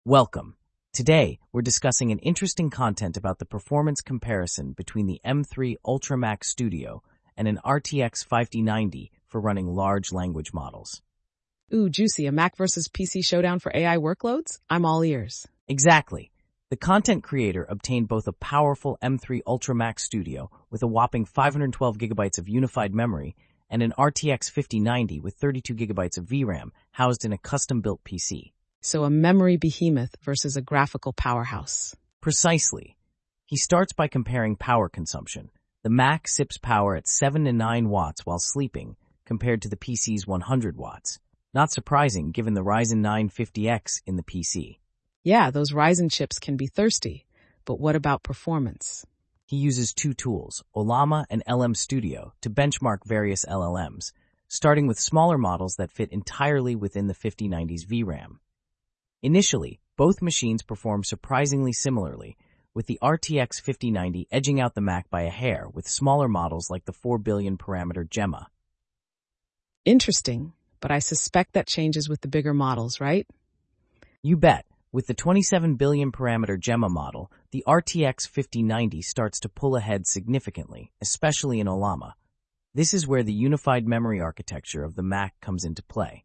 Welcome. Today, we're discussing an interesting content about the performance comparison between the M3 Ultra Max Studio and an RTX 5090 for running large language models. Ooh, juicy, a Mac versus PC showdown for AI workloads? I'm all ears. Exactly. The content creator obtained both a powerful M3 Ultra Max Studio with a whopping 512 gigabytes of unified memory and an RTX 5090 with 32 gigabytes of VRAM housed in a custom-built PC. So a memory behemoth versus a graphical powerhouse. Precisely. He starts by comparing power consumption. The Mac sips power at 7 to 9 watts while sleeping, compared to the PC's 100 watts. Not surprising given the Ryzen 9 50X in the PC. Yeah, those Ryzen chips can be thirsty, but what about performance? He uses two tools, Ollama and LM Studio, to benchmark various LLMs, starting with smaller models that fit entirely within the 5090's VRAM. Initially, both machines perform surprisingly similarly, with the RTX 5090 edging out the Mac by a hair with smaller models like the 4 billion parameter Gemma. Interesting, but I suspect that changes with the bigger models, right? You bet. With the 27 billion parameter Gemma model, the RTX 5090 starts to pull ahead significantly, especially in Ollama. This is where the unified memory architecture of the Mac comes into play.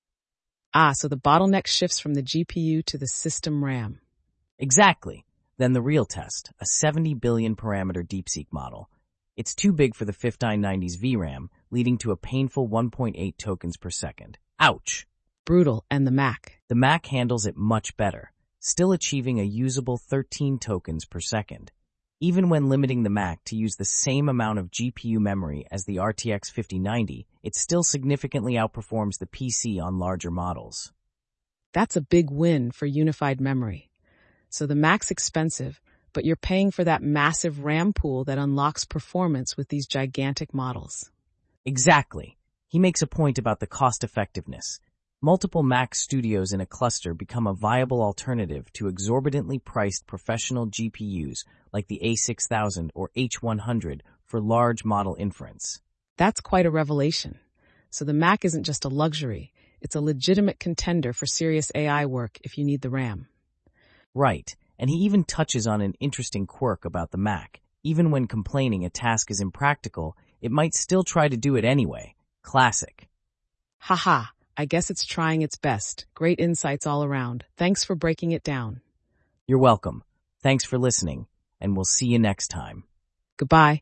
So the bottleneck shifts from the GPU to the system RAM. Exactly. Then the real test, a 70 billion parameter DeepSeek model. It's too big for the 5090's VRAM, leading to a painful 1.8 tokens per second. Ouch! Brutal, and the Mac. The Mac handles it much better, still achieving a usable 13 tokens per second. Even when limiting the Mac to use the same amount of GPU memory as the RTX 5090, it still significantly outperforms the PC on larger models. That's a big win for unified memory. So the Mac's expensive, but you're paying for that massive RAM pool that unlocks performance with these gigantic models. Exactly. He makes a point about the cost-effectiveness. Multiple Mac studios in a cluster become a viable alternative to exorbitantly priced professional GPUs like the A6000 or H100 for large model inference. That's quite a revelation. So the Mac isn't just a luxury, it's a legitimate contender for serious AI work if you need the RAM. Right, and he even touches on an interesting quirk about the Mac. Even when complaining a task is impractical, it might still try to do it anyway. Classic. Haha. I guess it's trying its best. Great insights all around. Thanks for breaking it down. You're welcome. Thanks for listening, and we'll see you next time. Goodbye.